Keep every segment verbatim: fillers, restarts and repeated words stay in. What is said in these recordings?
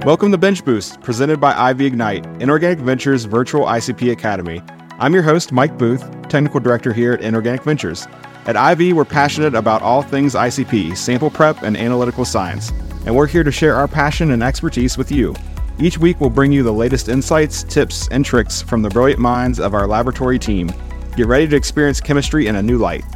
Welcome to Bench Boost, presented by I V Ignite, Inorganic Ventures Virtual I C P Academy. I'm your host, Mike Booth, Technical Director here at Inorganic Ventures. At I V, we're passionate about all things I C P, sample prep, and analytical science, and we're here to share our passion and expertise with you. Each week, we'll bring you the latest insights, tips, and tricks from the brilliant minds of our laboratory team. Get ready to experience chemistry in a new light.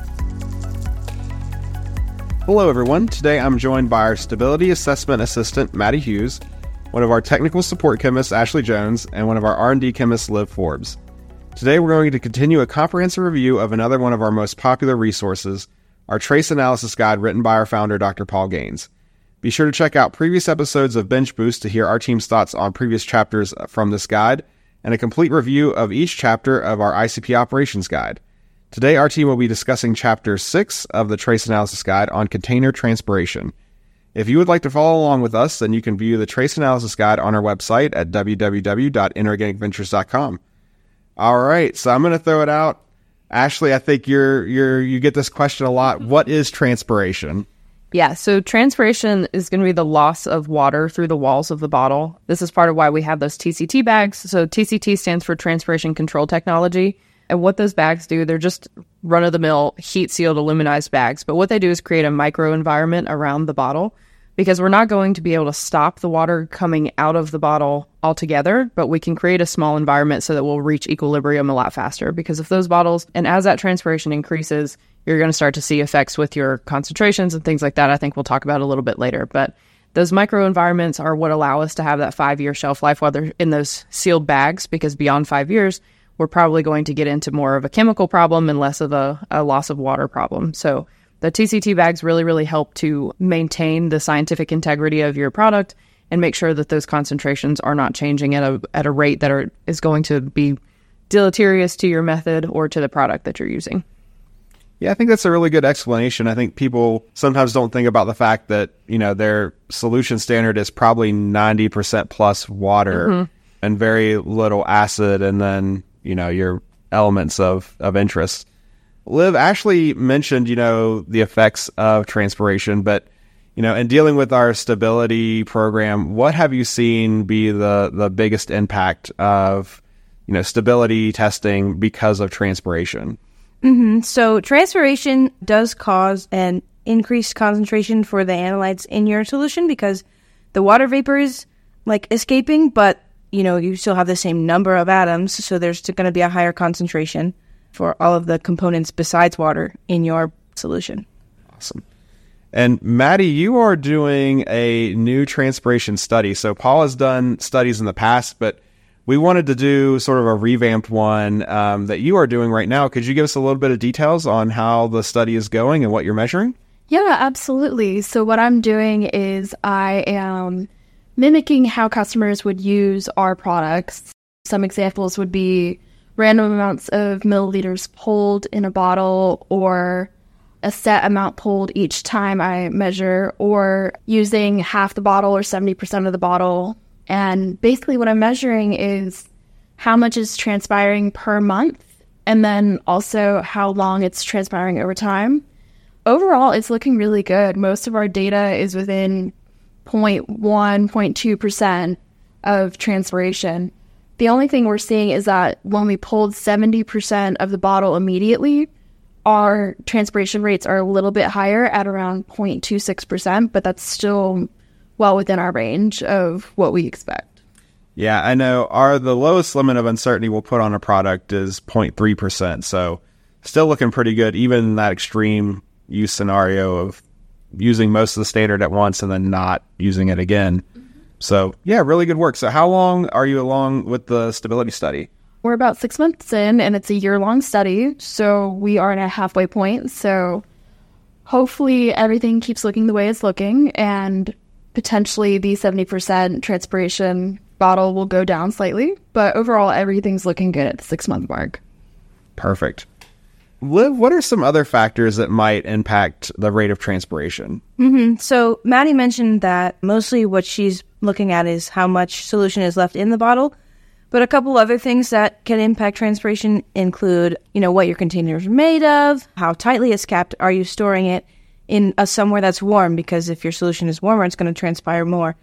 Hello, everyone. Today, I'm joined by our Stability Assessment Assistant, Maddie Hughes, one of our Technical Support Chemists, Ashley Jones, and one of our R and D Chemists, Liv Forbes. Today, we're going to continue a comprehensive review of another one of our most popular resources, our Trace Analysis Guide written by our founder, Doctor Paul Gaines. Be sure to check out previous episodes of Bench Boost to hear our team's thoughts on previous chapters from this guide, and a complete review of each chapter of our I C P Operations Guide. Today, our team will be discussing Chapter six of the Trace Analysis Guide on container transpiration. If you would like to follow along with us, then you can view the Trace Analysis Guide on our website at w w w dot inorganic ventures dot com. All right, so I'm going to throw it out. Ashley, I think you're you're you get this question a lot. What is transpiration? Yeah, so transpiration is going to be the loss of water through the walls of the bottle. This is part of why we have those T C T bags. So T C T stands for Transpiration Control Technology. And what those bags do, they're just run-of-the-mill heat-sealed aluminized bags. But what they do is create a microenvironment around the bottle, because we're not going to be able to stop the water coming out of the bottle altogether, but we can create a small environment so that we'll reach equilibrium a lot faster. Because if those bottles, and as that transpiration increases, you're going to start to see effects with your concentrations and things like that. I think we'll talk about a little bit later. But those microenvironments are what allow us to have that five-year shelf life while they're in those sealed bags, because beyond five years, we're probably going to get into more of a chemical problem and less of a, a loss of water problem. So the T C T bags really, really help to maintain the scientific integrity of your product and make sure that those concentrations are not changing at a at a rate that are is going to be deleterious to your method or to the product that you're using. Yeah, I think that's a really good explanation. I think people sometimes don't think about the fact that, you know, their solution standard is probably ninety percent plus water mm-hmm. and very little acid, and then, you know, your elements of, of interest. Liv, Ashley mentioned, you know, the effects of transpiration, but, you know, in dealing with our stability program, what have you seen be the, the biggest impact of, you know, stability testing because of transpiration? Mm-hmm. So transpiration does cause an increased concentration for the analytes in your solution, because the water vapor is like escaping, but you know, you still have the same number of atoms, so there's going to be a higher concentration for all of the components besides water in your solution. Awesome. And Maddie, you are doing a new transpiration study. So Paul has done studies in the past, but we wanted to do sort of a revamped one um, that you are doing right now. Could you give us a little bit of details on how the study is going and what you're measuring? Yeah, absolutely. So what I'm doing is I am mimicking how customers would use our products. Some examples would be random amounts of milliliters pulled in a bottle, or a set amount pulled each time I measure, or using half the bottle or seventy percent of the bottle. And basically what I'm measuring is how much is transpiring per month, and then also how long it's transpiring over time. Overall, it's looking really good. Most of our data is within zero point one, zero point two percent of transpiration. The only thing we're seeing is that when we pulled seventy percent of the bottle immediately, our transpiration rates are a little bit higher at around zero point two six percent, but that's still well within our range of what we expect. Yeah, I know. Our the lowest limit of uncertainty we'll put on a product is zero point three percent, so still looking pretty good, even in that extreme use scenario of using most of the standard at once and then not using it again. Mm-hmm. So yeah, really good work. So how long are you along with the stability study? We're about six months in, and it's a year-long study, so we are at a halfway point. So hopefully everything keeps looking the way it's looking, and potentially the seventy percent transpiration bottle will go down slightly, but overall everything's looking good at the six-month mark. Perfect. Liv, what are some other factors that might impact the rate of transpiration? Mm-hmm. So Maddie mentioned that mostly what she's looking at is how much solution is left in the bottle. But a couple other things that can impact transpiration include, you know, what your container is made of, how tightly it's capped, are you storing it in a somewhere that's warm, because if your solution is warmer, it's going to transpire more.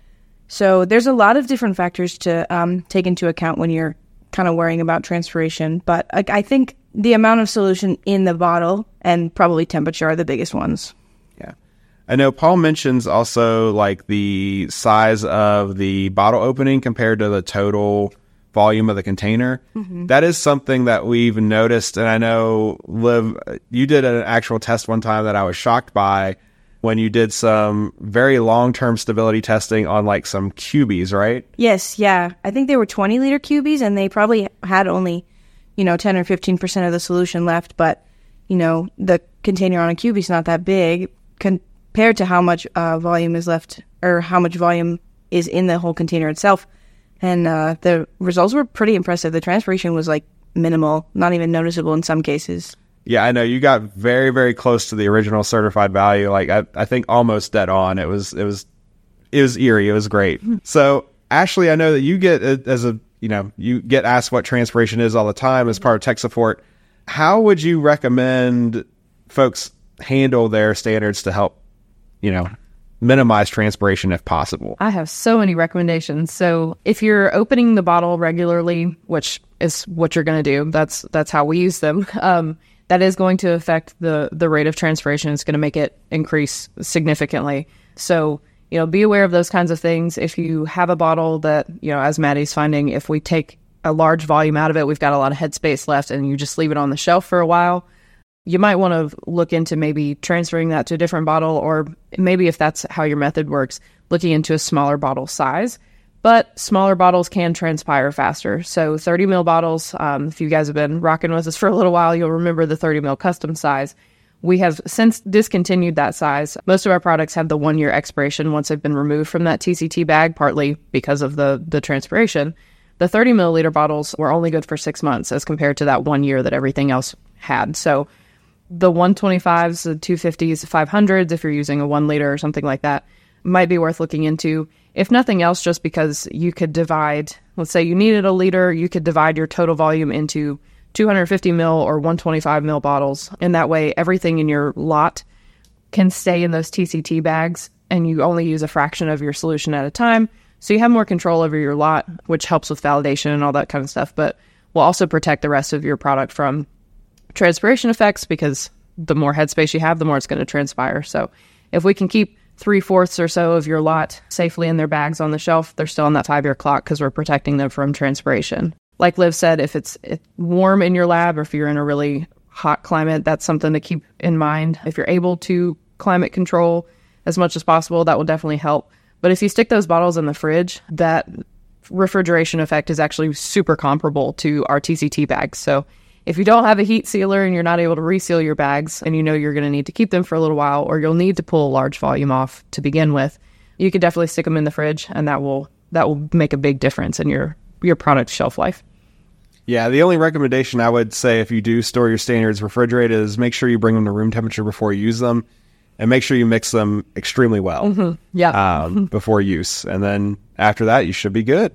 So there's a lot of different factors to um, take into account when you're kind of worrying about transpiration. But I, I think the amount of solution in the bottle and probably temperature are the biggest ones. Yeah. I know Paul mentions also like the size of the bottle opening compared to the total volume of the container. Mm-hmm. That is something that we've noticed. And I know, Liv, you did an actual test one time that I was shocked by when you did some very long-term stability testing on like some cubies, right? Yes, yeah. I think they were twenty liter cubies and they probably had only, you know, ten or fifteen percent of the solution left. But, you know, the container on a cubie is not that big compared to how much uh, volume is left or how much volume is in the whole container itself. And uh, the results were pretty impressive. The transpiration was like minimal, not even noticeable in some cases. Yeah, I know you got very, very close to the original certified value. Like I, I think almost dead on. It was, it was, it was eerie. It was great. So Ashley, I know that you get as a, you know, you get asked what transpiration is all the time as part of tech support. How would you recommend folks handle their standards to help, you know, minimize transpiration if possible? I have so many recommendations. So if you're opening the bottle regularly, which is what you're going to do, that's that's how we use them. Um, that is going to affect the the rate of transpiration. It's going to make it increase significantly. So, you know, be aware of those kinds of things. If you have a bottle that, you know, as Maddie's finding, if we take a large volume out of it, we've got a lot of headspace left and you just leave it on the shelf for a while, you might want to look into maybe transferring that to a different bottle, or maybe if that's how your method works, looking into a smaller bottle size. But smaller bottles can transpire faster. So thirty mil bottles, um, if you guys have been rocking with us for a little while, you'll remember the thirty mil custom size. We have since discontinued that size. Most of our products have the one year expiration once they've been removed from that T C T bag, partly because of the, the transpiration. The thirty milliliter bottles were only good for six months as compared to that one year that everything else had. So the one twenty-fives, the two fifties, five hundreds, if you're using a one liter or something like that, might be worth looking into. If nothing else, just because you could divide, let's say you needed a liter, you could divide your total volume into two hundred fifty mil or one twenty-five mil bottles. And that way, everything in your lot can stay in those T C T bags and you only use a fraction of your solution at a time. So you have more control over your lot, which helps with validation and all that kind of stuff, but will also protect the rest of your product from transpiration effects, because the more headspace you have, the more it's going to transpire. So if we can keep three-fourths or so of your lot safely in their bags on the shelf, they're still on that five-year clock because we're protecting them from transpiration. Like Liv said, if it's, it's warm in your lab or if you're in a really hot climate, that's something to keep in mind. If you're able to climate control as much as possible, that will definitely help. But if you stick those bottles in the fridge, that refrigeration effect is actually super comparable to our T C T bags. So if you don't have a heat sealer and you're not able to reseal your bags and you know you're going to need to keep them for a little while, or you'll need to pull a large volume off to begin with, you could definitely stick them in the fridge, and that will that will make a big difference in your, your product shelf life. Yeah, the only recommendation I would say if you do store your standards refrigerated is make sure you bring them to room temperature before you use them, and make sure you mix them extremely well mm-hmm. yeah. um, before use. And then after that, you should be good.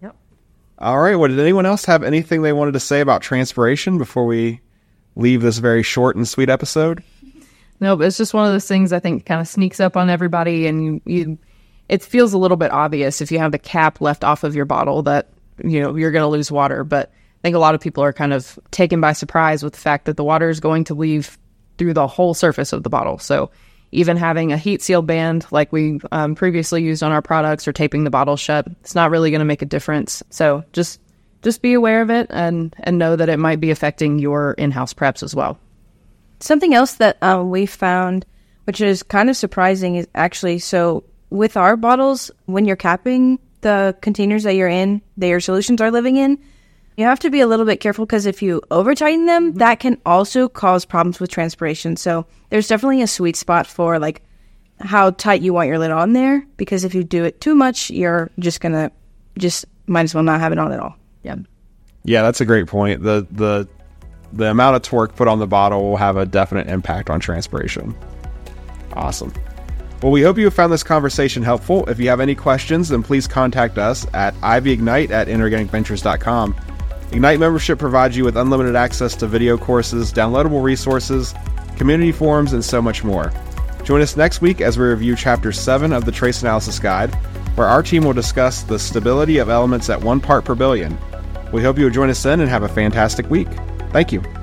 All right. Well, did anyone else have anything they wanted to say about transpiration before we leave this very short and sweet episode? No, but it's just one of those things I think kind of sneaks up on everybody, and you, you, it feels a little bit obvious if you have the cap left off of your bottle that, you know, you're going to lose water. But I think a lot of people are kind of taken by surprise with the fact that the water is going to leave through the whole surface of the bottle. So even having a heat seal band like we um, previously used on our products, or taping the bottle shut, it's not really going to make a difference. So just just be aware of it and, and know that it might be affecting your in-house preps as well. Something else that um, we found, which is kind of surprising, is actually, so with our bottles, when you're capping the containers that you're in, that your solutions are living in, you have to be a little bit careful, because if you over tighten them, mm-hmm. that can also cause problems with transpiration. So there's definitely a sweet spot for like how tight you want your lid on there, because if you do it too much, you're just gonna just might as well not have it on at all. Yeah. Yeah, that's a great point. The the the amount of torque put on the bottle will have a definite impact on transpiration. Awesome. Well, we hope you have found this conversation helpful. If you have any questions, then please contact us at ivyignite at inorganic ventures dot com. Ignite membership provides you with unlimited access to video courses, downloadable resources, community forums, and so much more. Join us next week as we review Chapter seven of the Trace Analysis Guide. where our team will discuss the stability of elements at one part per billion. We hope you will join us then and have a fantastic week. Thank you.